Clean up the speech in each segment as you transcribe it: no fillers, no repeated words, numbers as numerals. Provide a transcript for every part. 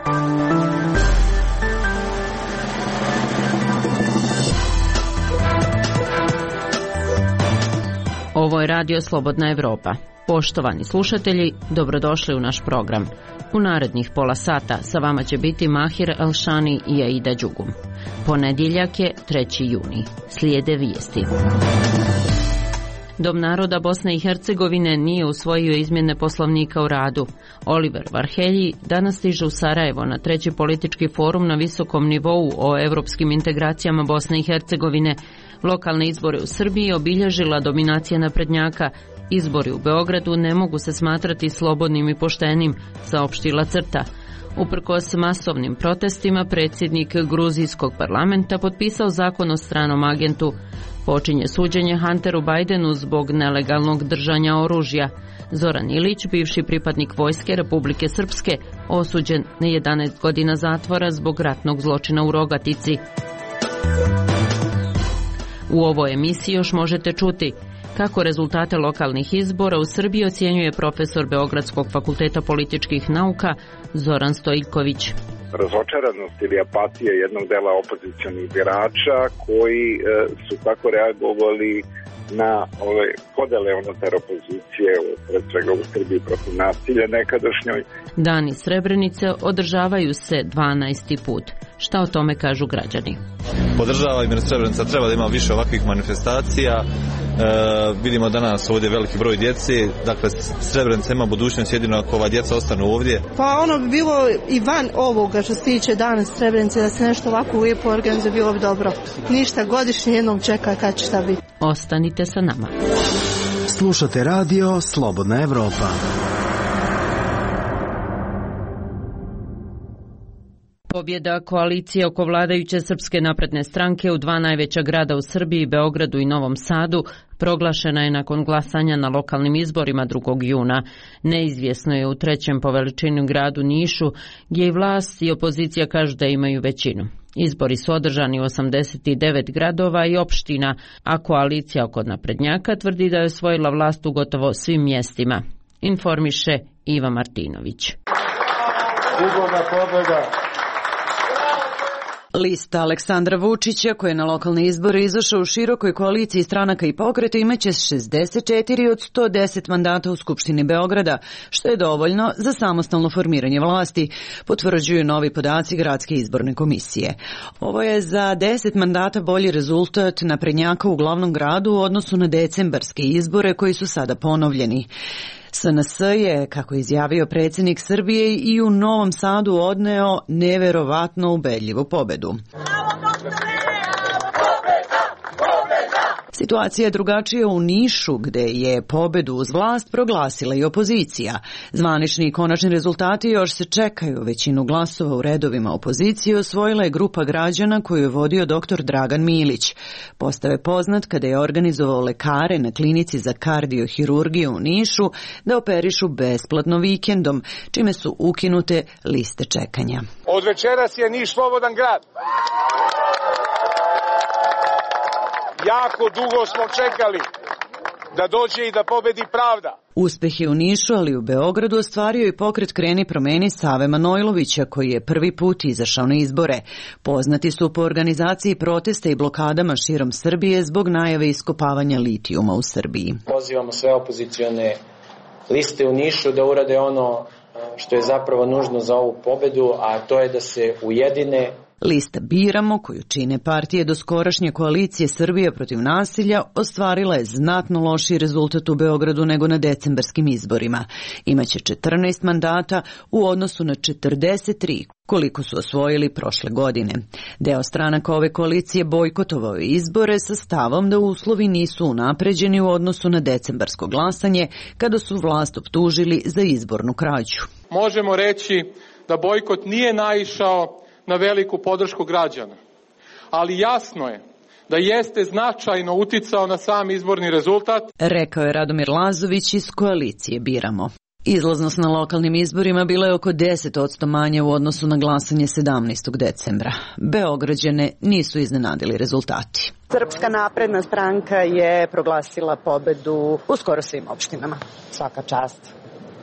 Ovo je Radio Slobodna Evropa. Poštovani slušatelji, dobrodošli u naš program. U narednih pola sata sa vama će biti Mahir Elšani i Aida Đugum. Ponedjeljak je 3. juni. Slijede vijesti. Dom naroda Bosne i Hercegovine nije usvojio izmjene poslovnika o radu. Oliver Varhelji danas stiže u Sarajevo na 3. politički forum na visokom nivou o evropskim integracijama Bosne i Hercegovine. Lokalne izbore u Srbiji obilježila dominacija naprednjaka. Izbori u Beogradu ne mogu se smatrati slobodnim i poštenim, saopštila CRTA. Uprkos masovnim protestima, predsjednik gruzijskog parlamenta potpisao zakon o stranom agentu. Počinje suđenje Hunteru Bidenu zbog nelegalnog držanja oružja. Zoran Ilić, bivši pripadnik Vojske Republike Srpske, osuđen na 11 godina zatvora zbog ratnog zločina u Rogatici. U ovoj emisiji još možete čuti kako rezultate lokalnih izbora u Srbiji ocjenjuje profesor Beogradskog fakulteta političkih nauka Zoran Stojiljković. Razočaranost ili apatija jednog dela opozicionih birača koji su tako reagovali na ove podele unutar opozicije, pred svega u Srbiji protiv nasilja nekadašnjoj. Dani Srebrenice održavaju se 12. put. Šta o tome kažu građani? Podržava i Srebrenica treba da ima više ovakvih manifestacija. Vidimo danas ovdje veliki broj djece, dakle Srebrenica ima budućnost jedino ako ova djeca ostanu ovdje. Pa ono bi bilo i van ovoga što se tiče danas Srebrenice, da se nešto ovako lijepo organizuje, bilo bi dobro. Ništa, godišnje jednom čeka kad će šta biti. Ostanite sa nama. Slušate radio Slobodna Evropa. Pobjeda koalicije oko vladajuće Srpske napredne stranke u dva najveća grada u Srbiji, Beogradu i Novom Sadu, proglašena je nakon glasanja na lokalnim izborima 2. juna. Neizvjesno je u trećem po veličini gradu Nišu, gdje i vlast i opozicija kažu da imaju većinu. Izbori su održani u 89 gradova i opština, a koalicija oko naprednjaka tvrdi da je osvojila vlast u gotovo svim mjestima. Informiše Iva Martinović. Sigurna pobjeda. Lista Aleksandra Vučića, koja je na lokalne izbore izašao u širokoj koaliciji stranaka i pokreta, imaće 64 od 110 mandata u Skupštini Beograda, što je dovoljno za samostalno formiranje vlasti, potvrđuju novi podaci Gradske izborne komisije. Ovo je za 10 mandata bolji rezultat naprednjaka u glavnom gradu u odnosu na decembarske izbore koji su sada ponovljeni. SNS je, kako je izjavio predsjednik Srbije, i u Novom Sadu odneo neverovatno ubedljivu pobedu. Situacija je drugačija u Nišu, gde je pobedu uz vlast proglasila i opozicija. Zvanični i konačni rezultati još se čekaju. Većinu glasova u redovima opozicije osvojila je grupa građana koju je vodio dr. Dragan Milić. Postao je poznat kada je organizovao lekare na klinici za kardiohirurgiju u Nišu da operišu besplatno vikendom, čime su ukinute liste čekanja. Od večeras je Niš slobodan grad. Jako dugo smo čekali da dođe i da pobedi pravda. Uspeh je u Nišu, ali u Beogradu ostvario i pokret Kreni promeni Save Manojlovića, koji je prvi put izašao na izbore. Poznati su po organizaciji protesta i blokadama širom Srbije zbog najave iskopavanja litijuma u Srbiji. Pozivamo sve opozicione liste u Nišu da urade ono što je zapravo nužno za ovu pobedu, a to je da se ujedine. Lista Biramo, koju čine partije doskorašnje koalicije Srbije protiv nasilja, ostvarila je znatno lošiji rezultat u Beogradu nego na decembarskim izborima. Imaće 14 mandata u odnosu na 43, koliko su osvojili prošle godine. Deo stranaka ove koalicije bojkotovao je izbore sa stavom da uslovi nisu unapređeni u odnosu na decembarsko glasanje, kada su vlast optužili za izbornu krađu. Možemo reći da bojkot nije naišao na veliku podršku građana, ali jasno je da jeste značajno uticao na sam izborni rezultat, rekao je Radomir Lazović iz koalicije Biramo. Izlaznost na lokalnim izborima bila je oko 10% manje u odnosu na glasanje 17. decembra. Beograđane nisu iznenadili rezultati. Srpska napredna stranka je proglasila pobedu u skoro svim opštinama. Svaka čast.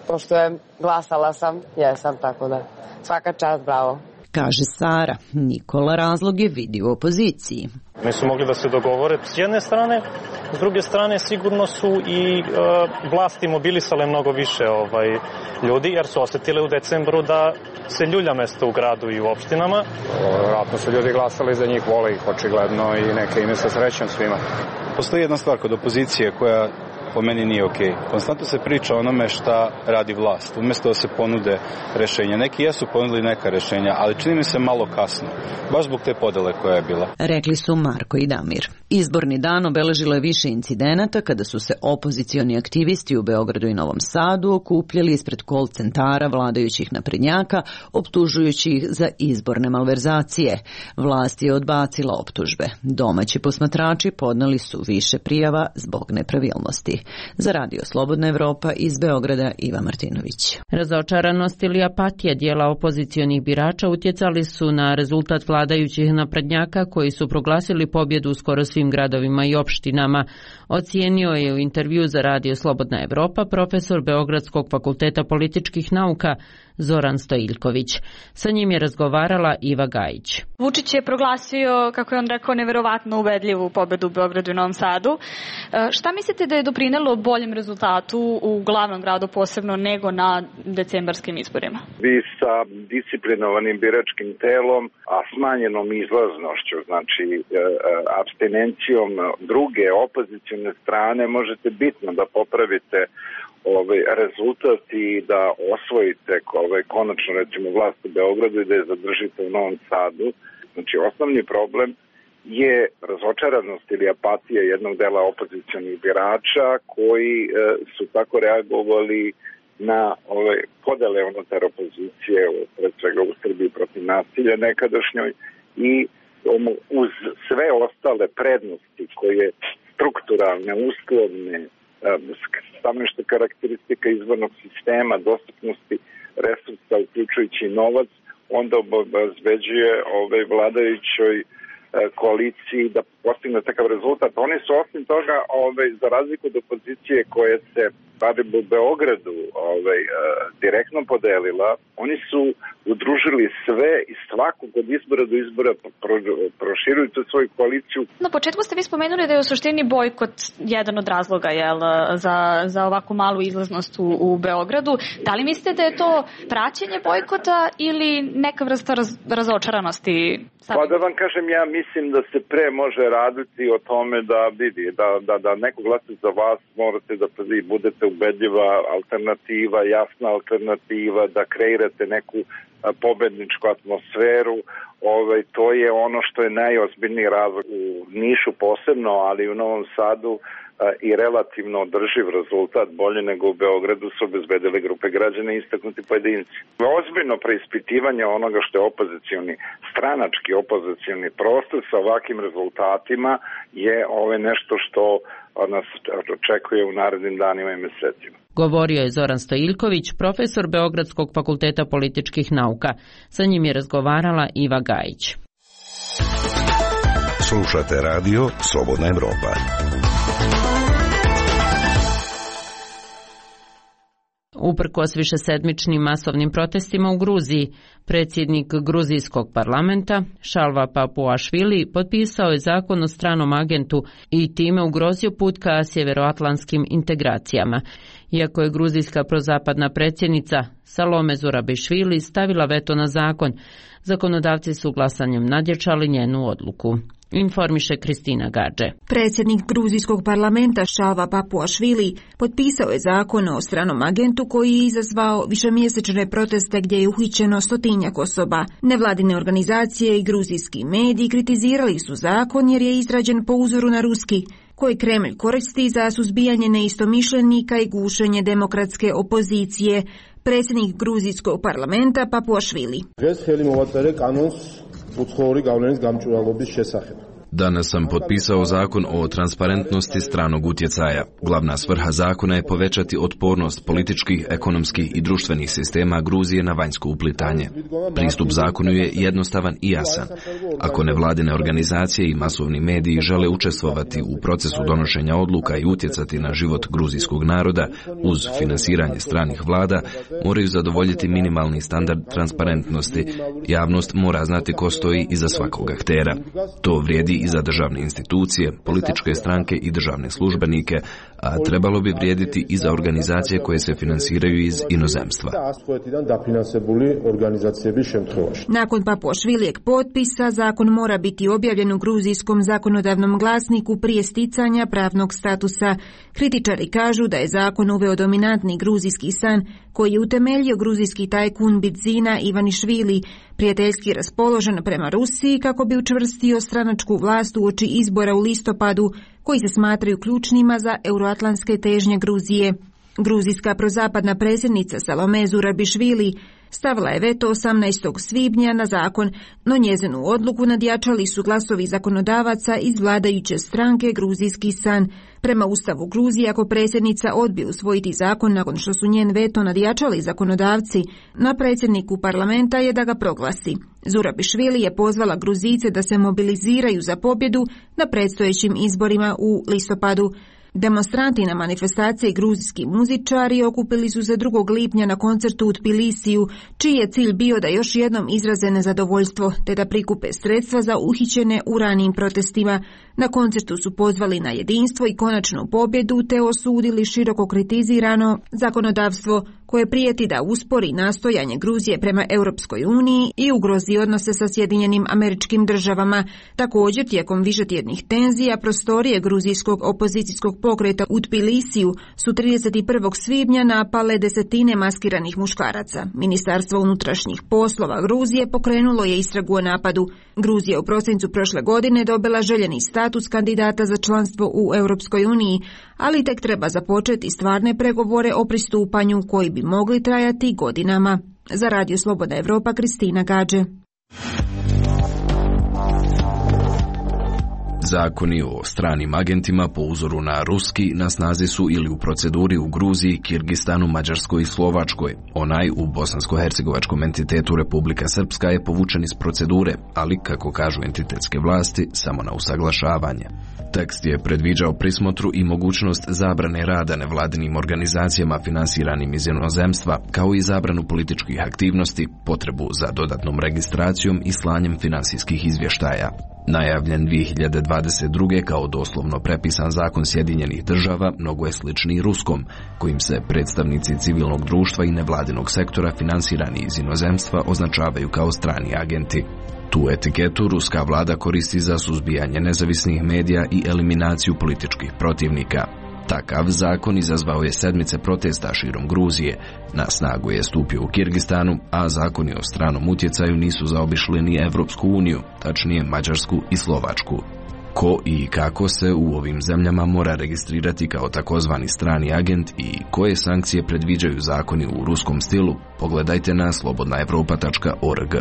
Poštujem, glasala sam, jesam, tako da svaka čast, bravo. Kaže Sara. Nikola razloge vidi u opoziciji. Nisu mogli da se dogovore s jedne strane, s druge strane sigurno su i vlasti mobilisale mnogo više ljudi, jer su osetile u decembru da se ljulja mesto u gradu i u opštinama. Vjerojatno su ljudi glasali za njih, vole ih očigledno i neka im je sa srećom svima. Postoji jedna stvar kod opozicije koja po meni nije okej. Konstantno se priča o onome šta radi vlast, umjesto da se ponude rešenja. Neki jesu ponudili neka rešenja, ali čini mi se malo kasno, baš zbog te podele koja je bila. Rekli su Marko i Damir. Izborni dan obeležilo je više incidenata kada su se opozicioni aktivisti u Beogradu i Novom Sadu okupljali ispred call centara vladajućih naprednjaka, optužujući ih za izborne malverzacije. Vlast je odbacila optužbe. Domaći posmatrači podneli su više prijava zbog nepravilnosti. Za Radio Slobodna Evropa iz Beograda Iva Martinović. Razočaranost ili apatija dijela opozicionih birača utjecali su na rezultat vladajućih naprednjaka koji su proglasili pobjedu u skoro svim gradovima i opštinama. Ocijenio je u intervju za Radio Slobodna Evropa profesor Beogradskog fakulteta političkih nauka Zoran Stojiljković. Sa njim je razgovarala Iva Gajić. Vučić je proglasio, kako je on rekao, neverovatno ubedljivu pobedu u Beogradu i Novom Sadu. Šta mislite da je doprinelo boljem rezultatu u glavnom gradu posebno nego na decembarskim izborima? Vi sa disciplinovanim biračkim telom, a smanjenom izlaznošću, znači apstinencijom druge opozicione strane, možete bitno da popravite rezultat i da osvojite konačno recimo vlast u Beogradu i da je zadržite u Novom Sadu. Znači osnovni problem je razočaranost ili apatija jednog dela opozicionih birača koji su tako reagovali na podele unutar opozicije, pred svega u Srbiji protiv nasilja nekadašnjoj i uz sve ostale prednosti koje strukturalne, uslovne, samo karakteristika izbornog sistema, dostupnosti resursa, uključujući novac, onda obezbeđuje vladajućoj koaliciji da postigne takav rezultat. Oni su osim toga, za razliku od opozicije koje se barem u Beogradu direktno podelila, oni su udružili sve i svakog od izbora do izbora proširuju tu svoju koaliciju. Na početku ste vi spomenuli da je u suštini bojkot jedan od razloga za ovako malu izlaznost u Beogradu. Da li mislite da je to praćenje bojkota ili neka vrsta razočaranosti? Pa da vam kažem, ja mislim da se pre može raditi o tome da neko glasa za vas, morate da budete ubedljiva alternativa, jasna alternativa, da kreirate neku pobedničku atmosferu. To je ono što je najozbiljniji razlog u Nišu posebno, ali i u Novom Sadu i relativno održiv rezultat, bolje nego u Beogradu, su obezbedile grupe građana i istaknuti pojedinci. Ozbiljno preispitivanje onoga što je stranački opozicioni prostor sa ovakvim rezultatima je nešto što nas očekuje u narednim danima i mesecima. Govorio je Zoran Stojiljković, profesor Beogradskog fakulteta političkih nauka. Sa njim je razgovarala Iva Gajić. Slušate Radio Slobodna Evropa. Uprkos višesedmičnim masovnim protestima u Gruziji, predsjednik gruzijskog parlamenta Šalva Papuašvili potpisao je zakon o stranom agentu i time ugrozio put ka sjeveroatlantskim integracijama. Iako je gruzijska prozapadna predsjednica Salome Zurabišvili stavila veto na zakon, zakonodavci su glasanjem nadječali njenu odluku. Informiše Kristina Gadže. Predsjednik gruzijskog parlamenta Šalva Papuašvili potpisao je zakon o stranom agentu koji je izazvao višemjesečne proteste gdje je uhićeno 100-tinjak osoba. Nevladine organizacije i gruzijski mediji kritizirali su zakon jer je izrađen po uzoru na ruski, koji Kremlj koristi za suzbijanje neistomišljenika i gušenje demokratske opozicije. Predsjednik gruzijskog parlamenta Papuašvili. Danas sam potpisao zakon o transparentnosti stranog utjecaja. Glavna svrha zakona je povećati otpornost političkih, ekonomskih i društvenih sistema Gruzije na vanjsko uplitanje. Pristup zakonu je jednostavan i jasan. Ako nevladine organizacije i masovni mediji žele učestvovati u procesu donošenja odluka i utjecati na život gruzijskog naroda uz finansiranje stranih vlada, moraju zadovoljiti minimalni standard transparentnosti. Javnost mora znati ko stoji iza svakog aktera. To vrijedi i za državne institucije, političke stranke i državne službenike, a trebalo bi vrijediti i za organizacije koje se finansiraju iz inozemstva. Nakon Papuašvilijeg potpisa, zakon mora biti objavljen u gruzijskom zakonodavnom glasniku prije sticanja pravnog statusa. Kritičari kažu da je zakon uveo dominantni gruzijski san koji je utemeljio gruzijski tajkun Bidzina Ivanišvili, prijateljski raspoložen prema Rusiji kako bi učvrstio stranačku vlast uoči izbora u listopadu, koji se smatraju ključnima za euroatlantske težnje Gruzije. Gruzijska prozapadna predsjednica Salome Zurabišvili stavila je veto 18. svibnja na zakon, no njezinu odluku nadjačali su glasovi zakonodavaca iz vladajuće stranke Gruzijski san. Prema Ustavu Gruzije, ako predsjednica odbije usvojiti zakon nakon što su njen veto nadjačali zakonodavci, na predsjedniku parlamenta je da ga proglasi. Zurabišvili je pozvala Gruzijce da se mobiliziraju za pobjedu na predstojećim izborima u listopadu. Demonstranti na manifestaciji gruzijski muzičari okupili su se 2. lipnja na koncertu u Tbilisiju, čiji je cilj bio da još jednom izraze nezadovoljstvo te da prikupe sredstva za uhićene u ranijim protestima. Na koncertu su pozvali na jedinstvo i konačnu pobjedu te osudili široko kritizirano zakonodavstvo koje prijeti da uspori nastojanje Gruzije prema Europskoj uniji i ugrozi odnose sa Sjedinjenim Američkim Državama. Također, tijekom višetjednih tenzija, prostorije gruzijskog opozicijskog pokreta u Tbilisiju su 31. svibnja napale desetine maskiranih muškaraca. Ministarstvo unutrašnjih poslova Gruzije pokrenulo je istragu o napadu. Gruzija u prosincu prošle godine dobila željeni status kandidata za članstvo u Europskoj uniji, ali tek treba započeti stvarne pregovore o pristupanju koji bi mogli trajati godinama. Za Radio Slobodna Evropa, Kristina Gađe. Zakoni o stranim agentima po uzoru na ruski na snazi su ili u proceduri u Gruziji, Kirgistanu, Mađarskoj i Slovačkoj. Onaj u bosansko-hercegovačkom entitetu Republika Srpska je povučen iz procedure, ali, kako kažu entitetske vlasti, samo na usaglašavanje. Tekst je predviđao prismotru i mogućnost zabrane rada nevladinim organizacijama finansiranim iz inozemstva, kao i zabranu političkih aktivnosti, potrebu za dodatnom registracijom i slanjem finansijskih izvještaja. Najavljen 2022. kao doslovno prepisan zakon Sjedinjenih Država mnogo je slični ruskom, kojim se predstavnici civilnog društva i nevladinog sektora finansirani iz inozemstva označavaju kao strani agenti. Tu etiketu ruska vlada koristi za suzbijanje nezavisnih medija i eliminaciju političkih protivnika. Takav zakon izazvao je sedmice protesta širom Gruzije, na snagu je stupio u Kirgistanu, a zakoni o stranom utjecaju nisu zaobišli ni Evropsku uniju, tačnije Mađarsku i Slovačku. Ko i kako se u ovim zemljama mora registrirati kao takozvani strani agent i koje sankcije predviđaju zakoni u ruskom stilu, pogledajte na slobodnaevropa.org.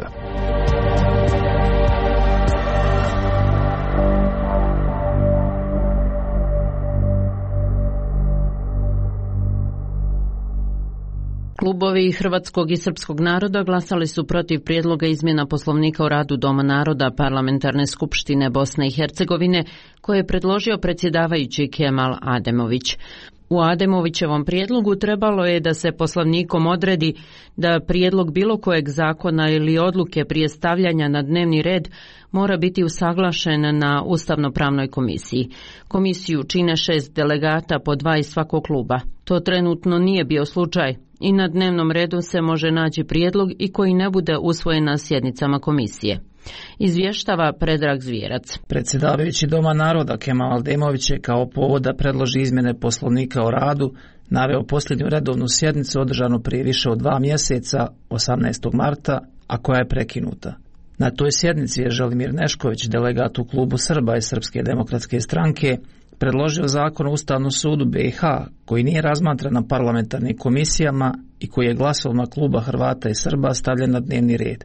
Klubovi hrvatskog i srpskog naroda glasali su protiv prijedloga izmjena Poslovnika o radu Doma naroda Parlamentarne skupštine Bosne i Hercegovine koje je predložio predsjedavajući Kemal Ademović. U Ademovićevom prijedlogu trebalo je da se Poslovnikom odredi da prijedlog bilo kojeg zakona ili odluke prije stavljanja na dnevni red mora biti usaglašen na Ustavno-pravnoj komisiji. Komisiju čine 6 delegata po 2 iz svakog kluba. To trenutno nije bio slučaj i na dnevnom redu se može naći prijedlog i koji ne bude usvojen na sjednicama komisije. Izvještava Predrag Zvijerac. Predsjedavajući Doma naroda Kemal Ademović je kao povod da predloži izmjene Poslovnika o radu naveo posljednju redovnu sjednicu održanu prije više od 2 mjeseca, 18. marta, a koja je prekinuta. Na toj sjednici je Želimir Nešković, delegat u klubu Srba i Srpske demokratske stranke, predložio zakon o Ustavnom sudu BiH koji nije razmatran na parlamentarnim komisijama i koji je glasovima kluba Hrvata i Srba stavljen na dnevni red.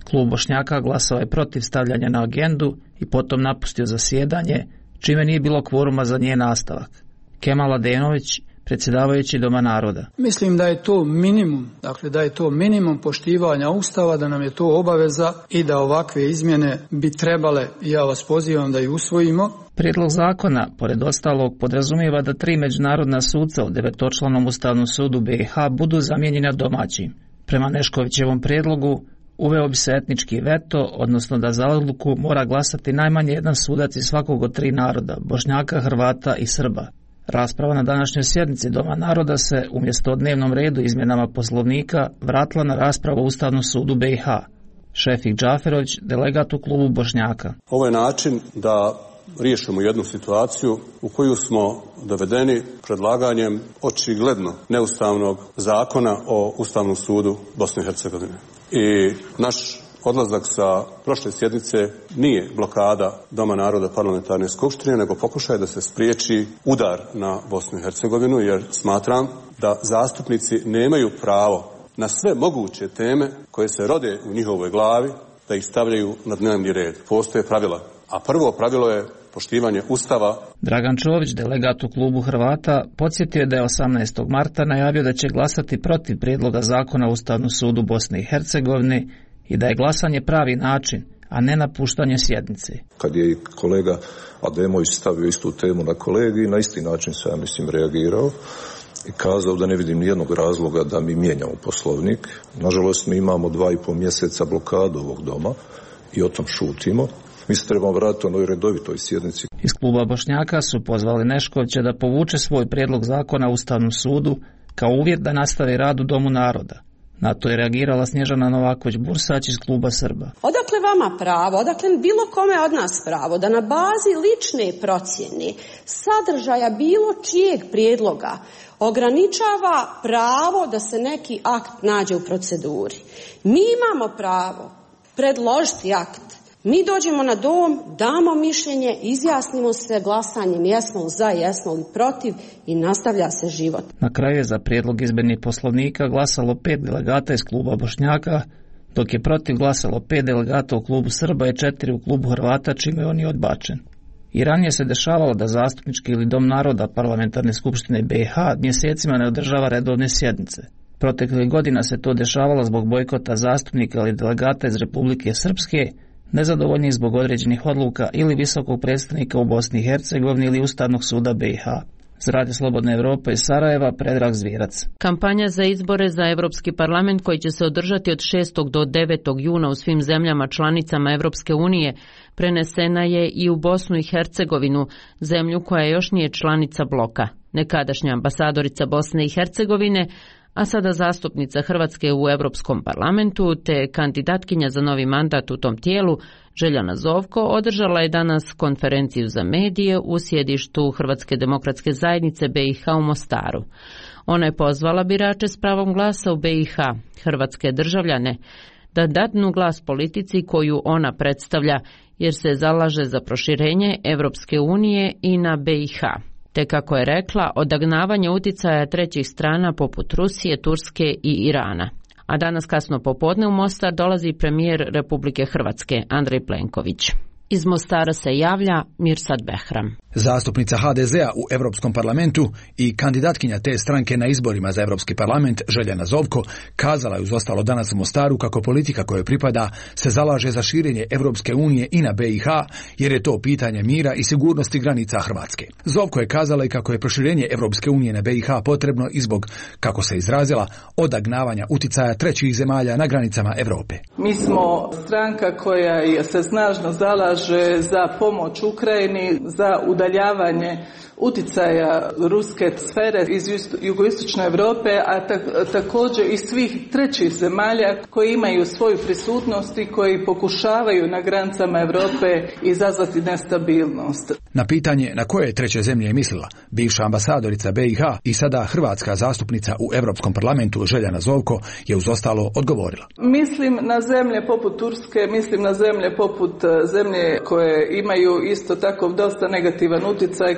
Klub Bošnjaka glasao je protiv stavljanja na agendu i potom napustio zasjedanje, čime nije bilo kvoruma za njen nastavak. Kemal Adenović, predsjedavajući Doma naroda. Mislim da je to minimum, dakle da je to minimum poštivanja Ustava, da nam je to obaveza i da ovakve izmjene bi trebale, ja vas pozivam da ih usvojimo. Prijedlog zakona, pored ostalog, podrazumijeva da 3 međunarodna suca u 9-članom Ustavnom sudu BiH budu zamijenjena domaćim. Prema Neškovićevom prijedlogu, uveo bi se etnički veto, odnosno da za odluku mora glasati najmanje jedan sudac iz svakog od 3 naroda, Bošnjaka, Hrvata i Srba. Rasprava na današnjoj sjednici Doma naroda se, umjesto o dnevnom redu izmjenama Poslovnika, vratila na raspravu u Ustavnom sudu BiH. Šefik Džaferović, delegat u klubu Bošnjaka. Ovo je način da riješimo jednu situaciju u koju smo dovedeni predlaganjem očigledno neustavnog zakona o Ustavnom sudu Bosne i Hercegovine. I naš odlazak sa prošle sjednice nije blokada Doma naroda parlamentarne skupštine, nego pokušaj da se spriječi udar na Bosnu i Hercegovinu, jer smatram da zastupnici nemaju pravo na sve moguće teme koje se rode u njihovoj glavi da ih stavljaju na dnevni red. Postoje pravila, a prvo pravilo je poštivanje Ustava. Dragan Čović, delegat u klubu Hrvata, podsjetio je da je 18. marta najavio da će glasati protiv prijedloga zakona o Ustavnom sudu Bosne i Hercegovine i da je glasanje pravi način, a ne napuštanje sjednice. Kad je i kolega Ademović stavio istu temu na kolegi, na isti način se, ja mislim, reagirao i kazao da ne vidim nijednog razloga da mi mijenjamo Poslovnik. Nažalost, mi imamo 2,5 mjeseca blokadu ovog doma i o tom šutimo. Mi se trebamo vratiti onoj redovitoj sjednici. Iz kluba Bošnjaka su pozvali Neškovića da povuče svoj prijedlog zakona u Ustavnom sudu kao uvjet da nastavi rad u Domu naroda. Na to je reagirala Snježana Novaković-Bursać iz kluba Srba. Odakle vama pravo, odakle bilo kome od nas pravo da na bazi lične procjene sadržaja bilo čijeg prijedloga ograničava pravo da se neki akt nađe u proceduri. Mi imamo pravo predložiti akt. Mi dođemo na dom, damo mišljenje, izjasnimo se glasanjem, jesmo li za, jesmo li protiv i nastavlja se život. Na kraju je za prijedlog izmjene Poslovnika glasalo 5 delegata iz kluba Bošnjaka, dok je protiv glasalo 5 delegata u klubu Srba i 4 u klubu Hrvata, čime je on i odbačen. I ranije se dešavalo da zastupnički ili Dom naroda parlamentarne skupštine BiH mjesecima ne održava redovne sjednice. Proteklih godina se to dešavalo zbog bojkota zastupnika ili delegata iz Republike Srpske, nezadovoljni zbog određenih odluka ili visokog predstavnika u Bosni i Hercegovini ili Ustavnog suda BiH. Za Radio Slobodne Evrope iz Sarajeva, Predrag Zvirac. Kampanja za izbore za Evropski parlament koji će se održati od 6. do 9. juna u svim zemljama članicama Evropske unije prenesena je i u Bosnu i Hercegovinu, zemlju koja još nije članica bloka. Nekadašnja ambasadorica Bosne i Hercegovine, a sada zastupnica Hrvatske u Europskom parlamentu te kandidatkinja za novi mandat u tom tijelu, Željana Zovko, održala je danas konferenciju za medije u sjedištu Hrvatske demokratske zajednice BiH u Mostaru. Ona je pozvala birače s pravom glasa u BiH, hrvatske državljane, da dadnu glas politici koju ona predstavlja, jer se zalaže za proširenje Evropske unije i na BiH. Te kako je rekla, odagnavanje uticaja trećih strana poput Rusije, Turske i Irana. A danas kasno popodne u Mostar dolazi premijer Republike Hrvatske, Andrej Plenković. Iz Mostara se javlja Mirsad Behram. Zastupnica HDZ-a u Europskom parlamentu i kandidatkinja te stranke na izborima za Europski parlament Željana Zovko kazala je uz ostalo danas u Mostaru kako politika kojoj pripada se zalaže za širenje Europske unije i na BiH, jer je to pitanje mira i sigurnosti granica Hrvatske. Zovko je kazala i kako je proširenje Europske unije na BiH potrebno i zbog, kako se izrazila, odagnavanja uticaja trećih zemalja na granicama Europe. Mi smo stranka koja se snažno zalaže za pomoć Ukrajini, za udaljavanje uticaja ruske sfere iz jugoistočne Europe, a također i svih trećih zemalja koji imaju svoju prisutnost i koji pokušavaju na granicama Europe izazvati nestabilnost. Na pitanje na koje treće zemlje je mislila, bivša ambasadorica BiH i sada hrvatska zastupnica u Europskom parlamentu Željana Zovko je uz ostalo odgovorila. Mislim na zemlje poput Turske, mislim na zemlje poput zemlje koje imaju isto tako dosta negativan utjecaj, koji kroz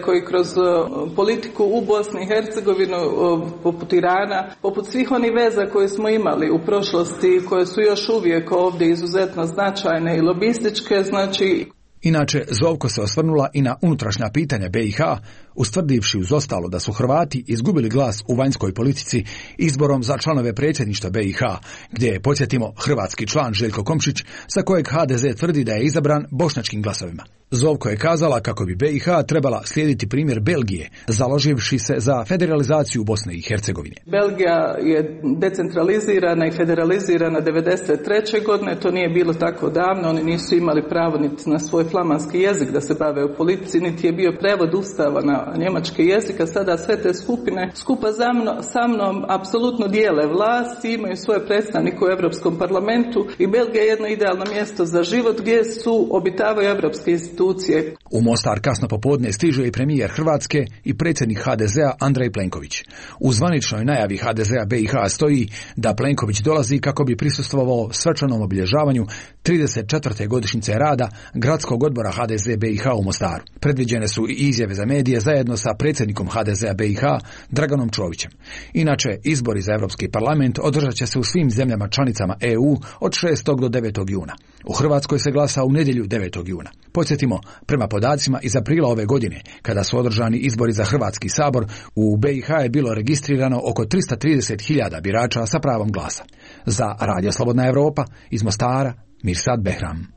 kroz politiku u Bosni i Hercegovinu, poput Irana, poput svih onih veza koje smo imali u prošlosti, koje su još uvijek ovdje izuzetno značajne i lobističke, znači. Inače, Zovko se osvrnula i na unutrašnja pitanja BiH, ustvrdivši uz ostalo da su Hrvati izgubili glas u vanjskoj politici izborom za članove predsjedništva BiH, gdje je, podsjetimo, hrvatski član Željko Komšić, za kojeg HDZ tvrdi da je izabran bošnjačkim glasovima. Zovko je kazala kako bi BiH trebala slijediti primjer Belgije, založivši se za federalizaciju Bosne i Hercegovine. Belgija je decentralizirana i federalizirana 1993. godine, to nije bilo tako davno, oni nisu imali pravo niti na svoj flamanski jezik da se bave u politici, niti je bio prevod ustava na njemački jezik, a sada sve te skupine skupa sa mnom apsolutno dijele vlast i imaju svoje predstavnike u Europskom parlamentu i Belgija je jedno idealno mjesto za život gdje su obitavaju europske institucije. U Mostar kasno popodne stiže i premijer Hrvatske i predsjednik HDZ-a Andrej Plenković. U zvaničnoj najavi HDZ-a BiH stoji da Plenković dolazi kako bi prisustvovao svečanom obilježavanju 34. godišnjice rada Gradskog odbora HDZ BiH u Mostaru. Predviđene su i izjave za medije zajedno sa predsjednikom HDZ-a BiH Draganom Čovićem. Inače, izbori za Europski parlament održat će se u svim zemljama članicama EU od 6. do 9. juna. U Hrvatskoj se glasa u nedjelju 9. juna. Podsjetimo, prema podacima iz aprila ove godine, kada su održani izbori za Hrvatski sabor, u BiH je bilo registrirano oko 330.000 birača sa pravom glasa. Za Radio Slobodna Evropa, iz Mostara, Mirsad Behram.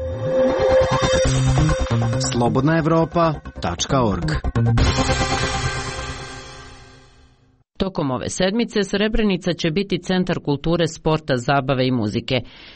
slobodnaevropa.org. Tokom ove sedmice Srebrenica će biti centar kulture, sporta, zabave i muzike.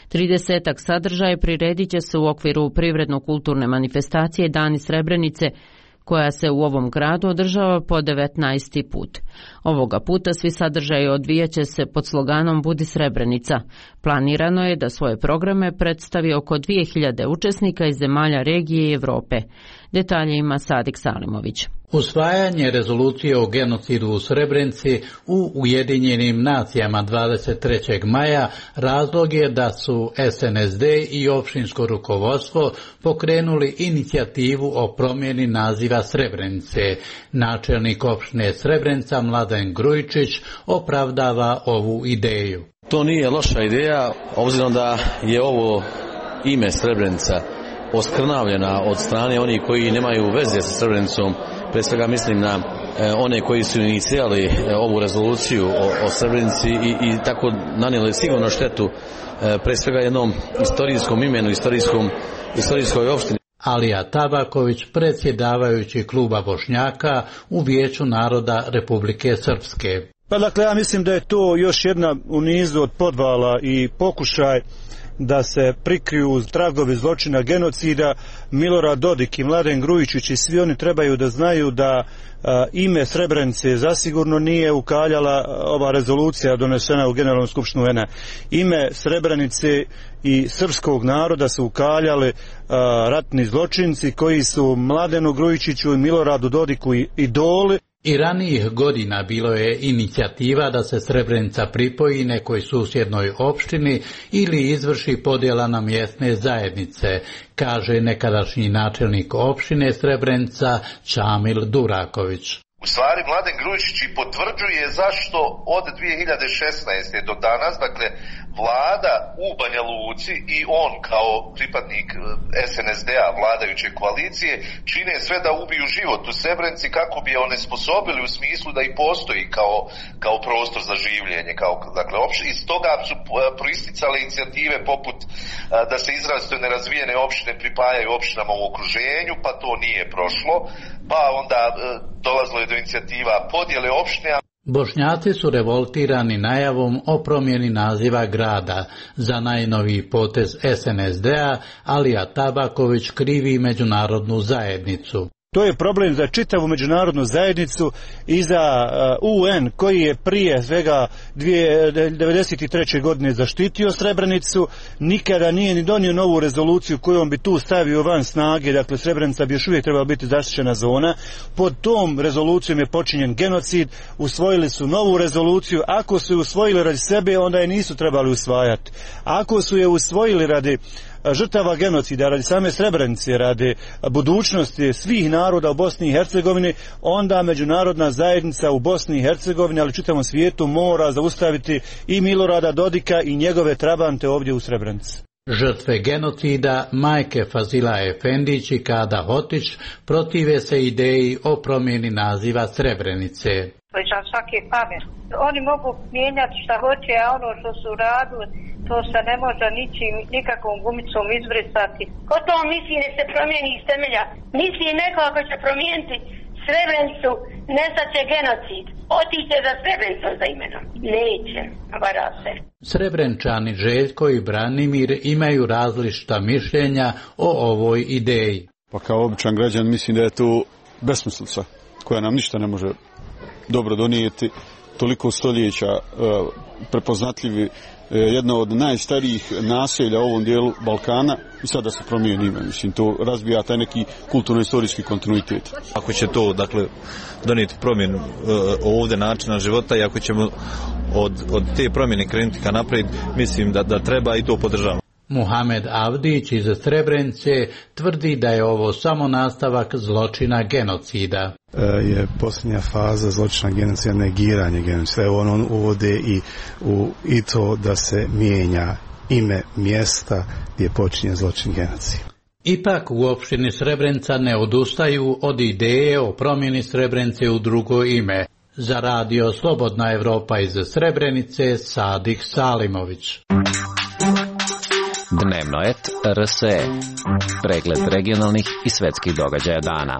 30 sadržaja priredit će se u okviru privredno-kulturne manifestacije Dani Srebrenice, koja se u ovom gradu održava po 19. put. Ovoga puta svi sadržaji odvijat će se pod sloganom Budi Srebrenica. Planirano je da svoje programe predstavi oko 2000 učesnika iz zemalja regije i Europe. Detalje ima Sadik Salimović. Usvajanje rezolucije o genocidu u Srebrenici u Ujedinjenim nacijama 23. maja razlog je da su SNSD i općinsko rukovodstvo pokrenuli inicijativu o promjeni naziva Srebrenice. Načelnik opštine Srebrenica Mladen Grujičić opravdava ovu ideju. To nije loša ideja, obzirom da je ovo ime Srebrenica oskrnavljena od strane onih koji nemaju veze sa Srebrenicom. Pre svega mislim na one koji su inicirali ovu rezoluciju o Srebrenici i tako nanijeli sigurno štetu pre svega jednom istorijskom imenu, istorijskoj opštini. Alija Tabaković, predsjedavajući kluba Bošnjaka u Vijeću naroda Republike Srpske. Pa dakle, ja mislim da je to još jedna u nizu od podvala i pokušaj da se prikriju tragovi zločina genocida. Milorad Dodik i Mladen Grujičić i svi oni trebaju da znaju da ime Srebrenice zasigurno nije ukaljala ova rezolucija donesena u Generalnom skupštinu UN-a. Ime Srebrenice i srpskog naroda su ukaljali ratni zločinci koji su Mladenu Grujičiću i Miloradu Dodiku idoli. I ranijih godina bilo je inicijativa da se Srebrenica pripoji nekoj susjednoj opštini ili izvrši podjela na mjesne zajednice, kaže nekadašnji načelnik opštine Srebrenica Čamil Duraković. U stvari Mladen Grujičić i potvrđuje zašto od 2016. do danas, dakle, vlada u Banja Luci i on kao pripadnik SNSD-a, vladajuće koalicije, čine sve da ubiju život u Srebrenici kako bi je onesposobili u smislu da i postoji kao prostor za življenje. Dakle, iz toga su proisticale inicijative poput da se izrazito nerazvijene opštine pripajaju opštinama u okruženju, pa to nije prošlo, pa onda dolazilo je do inicijativa podjele opštine. Bošnjaci su revoltirani najavom o promjeni naziva grada. Za najnoviji potez SNSD-a Alija Tabaković krivi međunarodnu zajednicu. To je problem za čitavu međunarodnu zajednicu i za UN koji je prije svega 1993. godine zaštitio Srebrenicu, nikada nije ni donio novu rezoluciju kojom bi tu stavio van snage, dakle Srebrenica bi još uvijek trebala biti zaštićena zona. Pod tom rezolucijom je počinjen genocid, usvojili su novu rezoluciju, ako su je usvojili radi sebe onda je nisu trebali usvajati. Ako su je usvojili radi žrtava genocida, radi same Srebrenice, radi budućnosti svih naroda u Bosni i Hercegovini, onda međunarodna zajednica u Bosni i Hercegovini, ali čitavom svijetu, mora zaustaviti i Milorada Dodika i njegove trabante ovdje u Srebrenici. Žrtve genocida, majke Fazila Efendić i Kada Hotić, protive se ideji o promjeni naziva Srebrenice. Za svaki pamet. Oni mogu mijenjati šta hoće, a ono što su radili, to se ne može nikakvom gumicom izbrisati. Ko to misli ne se promijeni iz temelja? Misli neko ako će promijeniti Srebrenicu, nestaće genocid. Otiće za Srebrenicom za imenom. Neće, vara se. Srebrenčani Željko i Branimir imaju različita mišljenja o ovoj ideji. Pa kao običan građan mislim da je to besmislica koja nam ništa ne može dobro donijeti, toliko stoljeća prepoznatljivi, jedno od najstarijih naselja u ovom dijelu Balkana i sada se promijeni ime. Mislim, to razbija taj neki kulturno-istorijski kontinuitet. Ako će to, dakle, donijeti promjenu ovdje načina života i ako ćemo od te promjene krenuti ka naprijed, mislim da treba i to podržavamo. Muhamed Avdić iz Srebrenice tvrdi da je ovo samo nastavak zločina genocida. Je posljednja faza zločina genocida, negiranje genocida. Evo on uvode i to da se mijenja ime mjesta gdje počinje zločin genocida. Ipak u opštini Srebrenica ne odustaju od ideje o promjeni Srebrenice u drugo ime. Za radio Slobodna Evropa iz Srebrenice, Sadik Salimović. Dnevnoet RSE. Pregled regionalnih i svetskih događaja dana.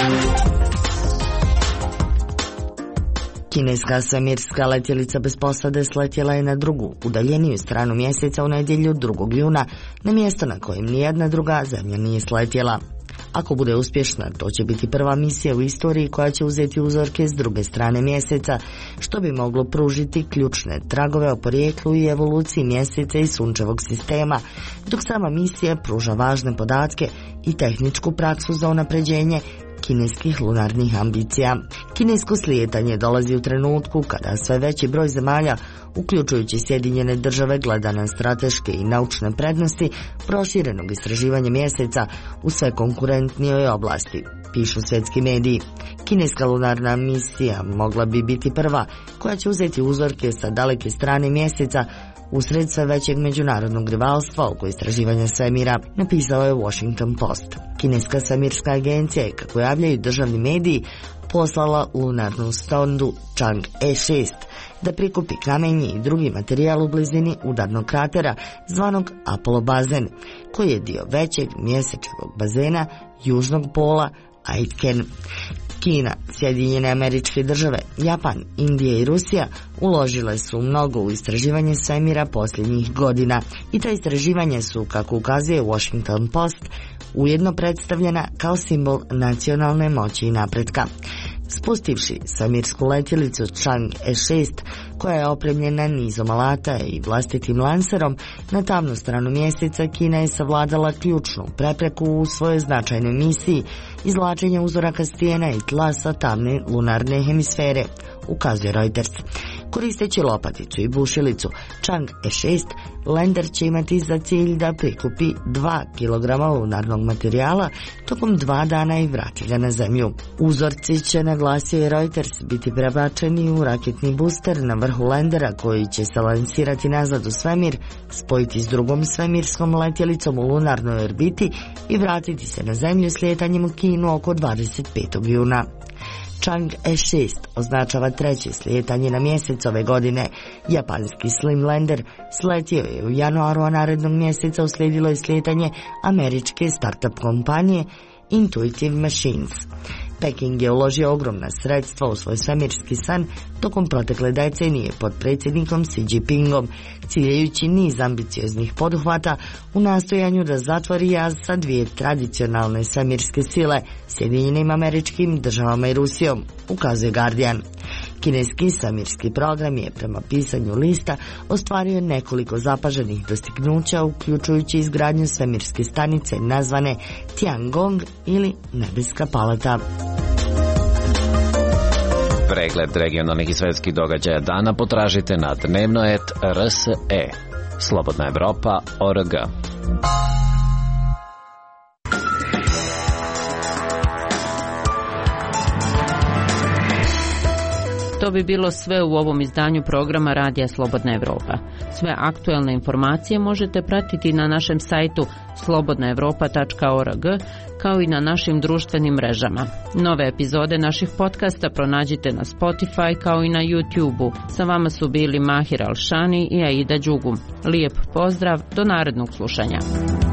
Kineska svemirska letjelica bez posade sletjela je na drugu, udaljeniju stranu mjeseca u nedjelju 2. juna, na mjesto na kojem nijedna druga zemlja nije sletjela. Ako bude uspješna, to će biti prva misija u istoriji koja će uzeti uzorke s druge strane mjeseca, što bi moglo pružiti ključne tragove o porijeklu i evoluciji mjeseca i sunčevog sistema, dok sama misija pruža važne podatke i tehničku praksu za unapređenje kineskih lunarnih ambicija. Kinesko slijetanje dolazi u trenutku kada sve veći broj zemalja, uključujući Sjedinjene Države, gleda na strateške i naučne prednosti proširenog istraživanja mjeseca u sve konkurentnijoj oblasti, pišu svjetski mediji. Kineska lunarna misija mogla bi biti prva koja će uzeti uzorke sa daleke strane mjeseca usred sve većeg međunarodnog rivalstva oko istraživanja svemira, napisao je Washington Post. Kineska svemirska agencija je, kako javljaju državni mediji, poslala lunarnu sondu Chang'e 6 da prikupi kamenje i drugi materijal u blizini udarnog kratera zvanog Apollo bazen, koji je dio većeg mjesečevog bazena južnog pola Aitken. Kina, Sjedinjene Američke Države, Japan, Indija i Rusija uložile su mnogo u istraživanje svemira posljednjih godina i ta istraživanja su, kako ukazuje Washington Post, ujedno predstavljena kao simbol nacionalne moći i napretka. Spustivši svemirsku letjelicu Chang'e 6, koja je opremljena nizom alata i vlastitim lanserom, na tamnu stranu mjeseca Kina je savladala ključnu prepreku u svojoj značajnoj misiji izvlačenja uzoraka stijena i tla sa tamne lunarne hemisfere, ukazuje Reuters. Koristeći lopaticu i bušilicu Chang'e 6, lander će imati za cilj da prikupi 2 kg lunarnog materijala tokom 2 dana i vrati ga na zemlju. Uzorci će, naglasio je Reuters, biti prebačeni u raketni booster na vrhu landera koji će se lansirati nazad u svemir, spojiti s drugom svemirskom letjelicom u lunarnoj orbiti i vratiti se na zemlju slijetanjem u Kinu oko 25. juna. Chang'e 6 označava treće slijetanje na mjesec ove godine. Japanski Slim Lander sletio je u januaru, a narednog mjeseca uslijedilo je slijetanje američke startup kompanije Intuitive Machines. Peking je uložio ogromna sredstva u svoj svemirski san tokom protekle decenije pod predsjednikom Xi Jinpingom, ciljajući niz ambicioznih poduhvata u nastojanju da zatvori jaz sa dvije tradicionalne svemirske sile, Sjedinjenim Američkim Državama i Rusijom, ukazuje Guardian. Kineski svemirski program je, prema pisanju lista, ostvario nekoliko zapaženih dostignuća, uključujući izgradnju svemirske stanice nazvane Tiangong ili Nebeska palata. Pregled regionalnih i svetskih događaja dana potražite na dnevnoet.rs.e. Slobodna Evropa.org. To bi bilo sve u ovom izdanju programa Radija Slobodna Evropa. Sve aktuelne informacije možete pratiti na našem sajtu slobodnaevropa.org, kao i na našim društvenim mrežama. Nove epizode naših podcasta pronađite na Spotify kao i na YouTube-u. Sa vama su bili Mahir Alšani i Aida Đugum. Lijep pozdrav, do narednog slušanja.